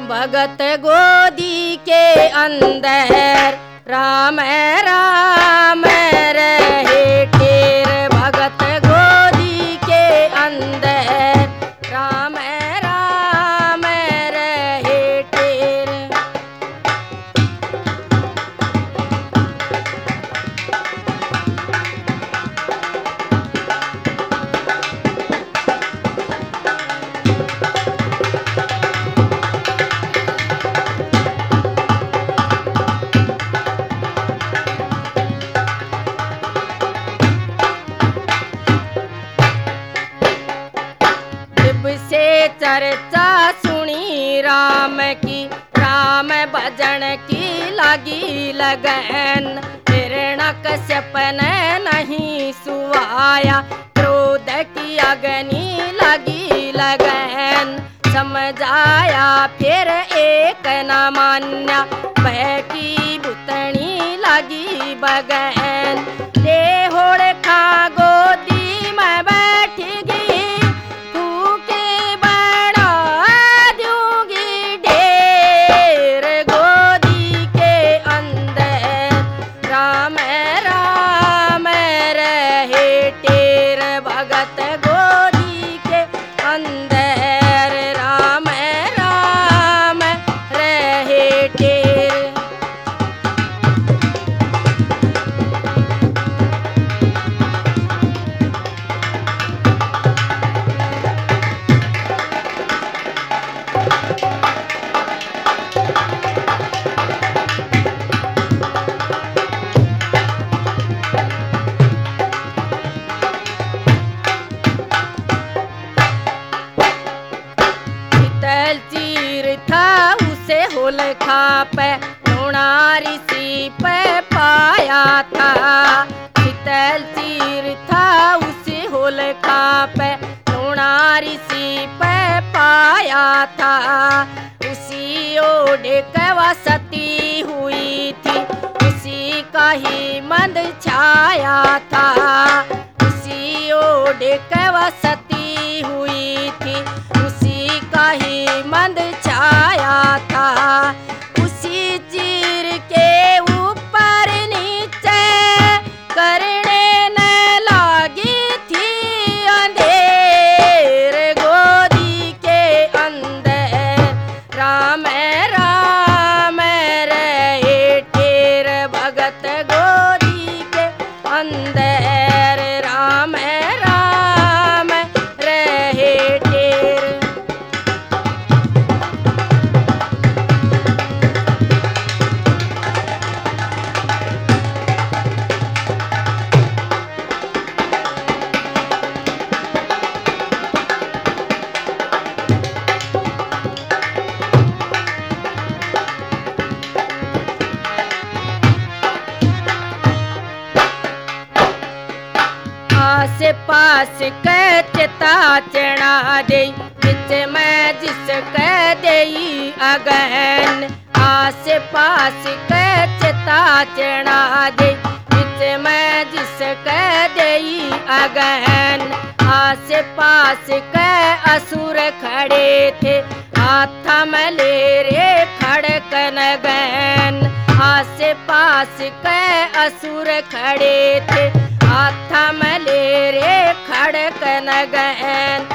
भगत गोदी के अंदर राम राम रहे टेर। भगत गोदी के अंदर राम राम रहे टेर। से चर्चा सुनी राम की, राम भजन की लगी लगन। हिरण्यकश्यप ने नहीं सुवाया, क्रोध की अग्नि लगी लगन। समझाया फिर एक न मान्या, भय की भूतनी लगी बगन। देहोड़ खा गोदी में बैठगी, भगत गोदी के अंदर राम राम रहे टेर। चीर था उसे होल खापे, नोना ऋषि पे पाया था। शीतल चीर था उसे होल खापे, नोना ऋषि पे पाया था। उसी ओढ़े कवा सती हुई थी, उसी का ही मंद छाया था। उसी ओढ़े कवा सती हुई थी, उसी का ही मंद छाया था। उसी चीर के ऊपर नीचे करने न लगी थी अंधेर। गोदी के अंदर राम राम रहे टेर। भगत गोदी के अंदर राम राम रहे टेर। आस पास चिता चढ़ा दे, बिच में जिस देई अगन। आस पास चिता चढ़ा दे, बिच में जिस देई अगन। आस पास असुर खड़े थे, हाथ में ले रे खड़कन गन। आस पास असुर खड़े थे, हाथ में ले रे खड़कन गन।